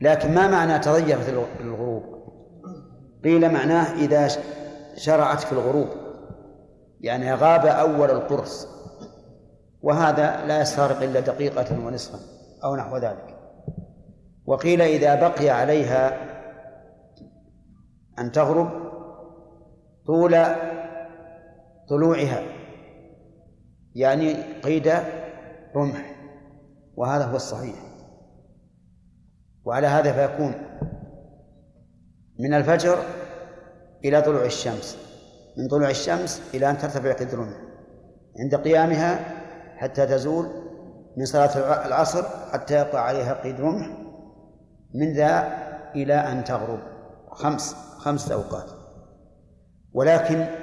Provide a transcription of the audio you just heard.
لكن ما معنى تضيفت الغروب؟ قيل معناه إذا شرعت في الغروب، يعني غاب أول القرص، وهذا لا يستغرق إلا دقيقة ونصفا أو نحو ذلك. وقيل إذا بقي عليها أن تغرب طول طلوعها، يعني قيد رمح، وهذا هو الصحيح. وعلى هذا فيكون من الفجر إلى طلوع الشمس، من طلوع الشمس إلى أن ترتفع قيد الرمح، عند قيامها حتى تزول، من صلاة العصر حتى يقع عليها قيد رمح، من ذا إلى أن تغرب، 5 أوقات. ولكن